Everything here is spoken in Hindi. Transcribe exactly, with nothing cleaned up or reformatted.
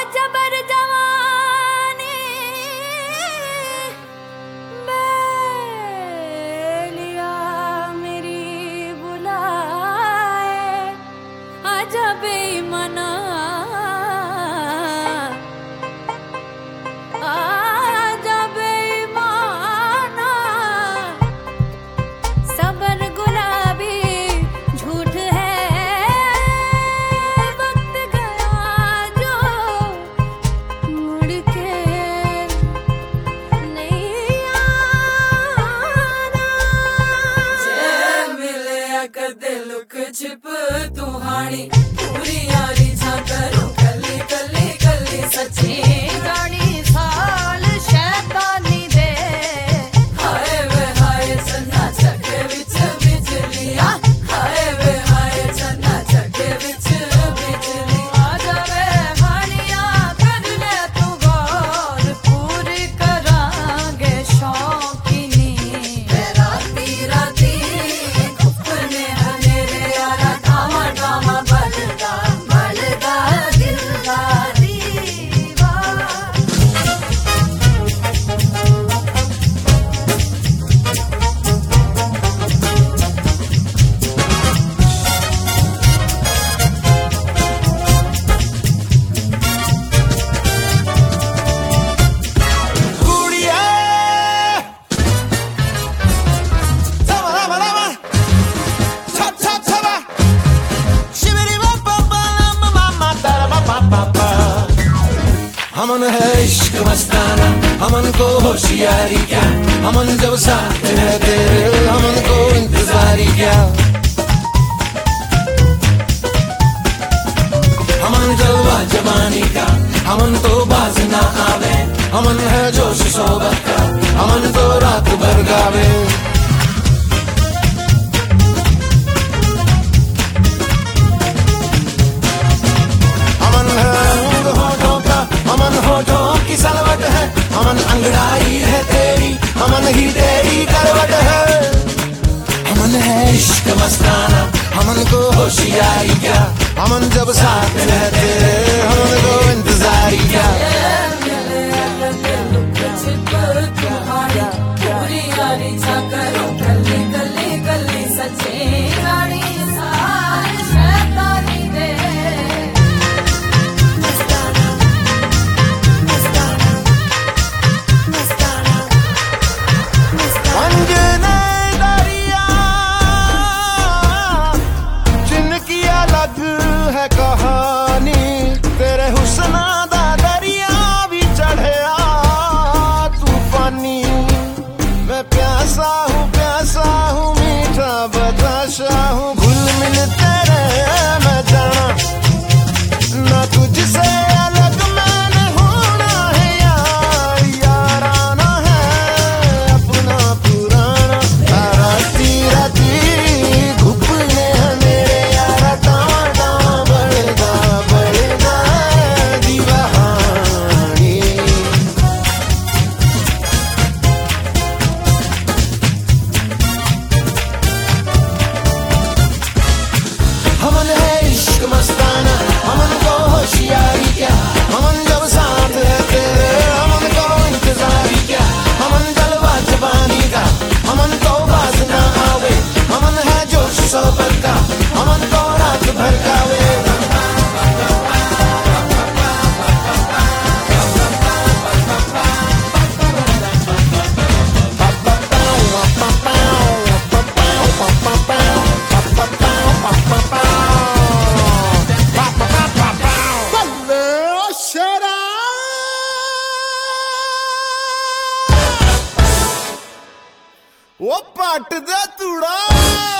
जबर जवानी बेलिया मेरी बुलाए, आजा बेईमाना आजा बेईमाना। सबर गुलाबी झूठ है, वक्त गया जो मुड़ के नहीं आना। जे मिले कदे लुक छिप तुहानी, पूरी यारी छा करूं कली कली कली सच्ची। गाड़ी साल शैतानी दे, हाय वे हाय चन्ना चके विच बिजलियां, हाय वे हाय चन्ना चके विच बिजली। आजा वे हानिया कर ले तू गौर, पूरी करांगे शौकीनी। राती राती खुपने मेरे यारा, ड्रामा ड्रामा बलदा बलदा दिल दा दीवा। हमन है इश्क मस्ताना, हमन को होशियारी क्या, हमन जब साथ है तेरे हमन को इंतजारी क्या। हमन जलवा जवानी का, हमन तो बाज ना आवे, हमन है जोश सोबत का, हमन तो रात भर गावे। हमन है रंग होठों का, हमन होठों की सलवट है, हमन अंगड़ाई है तेरी, हमन ही तेरी करवट है। हमन है इश्क मस्ताना, हमन को होशियारी क्या, हमन जब साथ रहते हमन को इंतजारी क्या। मिले कदे लुक छिप तुहानी, पूरी यारी छा करूं कली कली कली सच्ची। गाड़ी साल शैतानी दे, मस्ताना मस्ताना मस्ताना मस्ताना। अंजने दरिया जिनकी अलग है कहानी, तेरे हुस्ना दा दरिया भी चढ़या तूफानी। मैं प्यासा हूँ प्यासा हूँ मीठा बताशा हूँ, घुल मिल तेरे मैं जाना, ना तुझसे अलग मैंने होना है यार, याराना है अपना पुराना। राती राती घुपने मेरे यारा, दावा दावा बड़दा बड़दा दीवानी। हमन है इश्क मस्ताना, हमन को होशियारी क्या, हमन जब साथ रहते हमन को इंतजारी क्या। हमन जलवा जवानी का, हमन को बाज ना आवे, हमन है जोश सोबत का, हमन को रात भर गावे। वो पट दे तूड़ा।